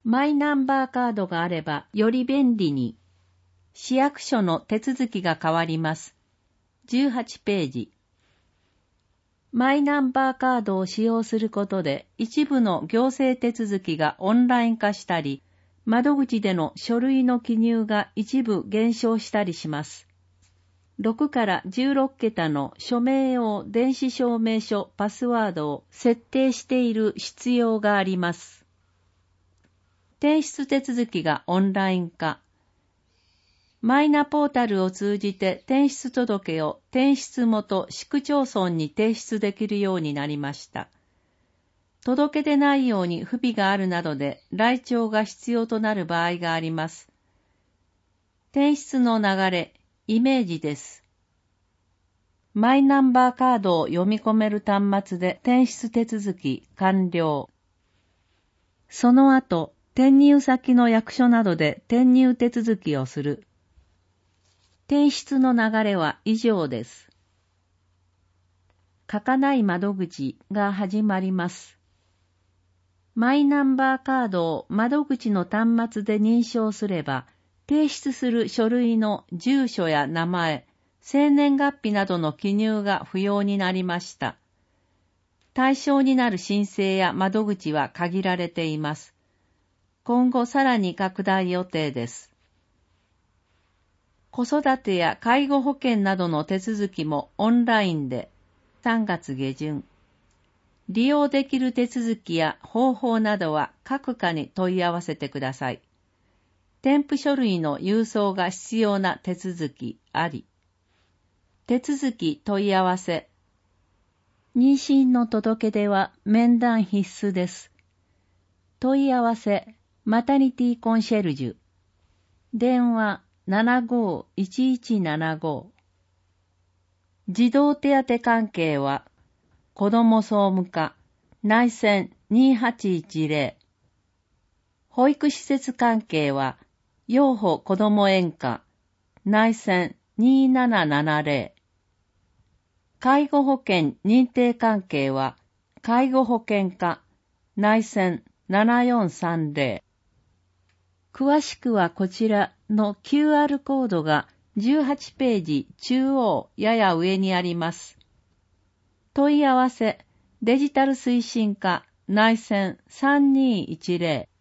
マイナンバーカードがあればより便利に。市役所の手続きが変わります。18ページ。マイナンバーカードを使用することで一部の行政手続きがオンライン化したり、窓口での書類の記入が一部減少したりします。6から16桁の署名用電子証明書パスワードを設定している必要があります。転出手続きがオンライン化。マイナポータルを通じて転出届を転出元市区町村に提出できるようになりました。届け出内容に不備があるなどで来庁が必要となる場合があります。転出の流れ、イメージです。マイナンバーカードを読み込める端末で転出手続き完了。その後、転入先の役所などで転入手続きをする。転出の流れは以上です。書かない窓口が始まります。マイナンバーカードを窓口の端末で認証すれば、提出する書類の住所や名前、生年月日などの記入が不要になりました。対象になる申請や窓口は限られています。今後さらに拡大予定です。子育てや介護保険などの手続きもオンラインで3月下旬。利用できる手続きや方法などは各課に問い合わせてください。添付書類の郵送が必要な手続きあり。手続き問い合わせ。妊娠の届け出は面談必須です。問い合わせ、マタニティコンシェルジュ。電話75-1175。児童手当関係は、子ども総務課、内線2810。保育施設関係は、養護子ども園課、内線2770。介護保険認定関係は、介護保険課、内線7430。詳しくはこちらの QR コードが18ページ中央やや上にあります。問い合わせ、デジタル推進課、内線3210。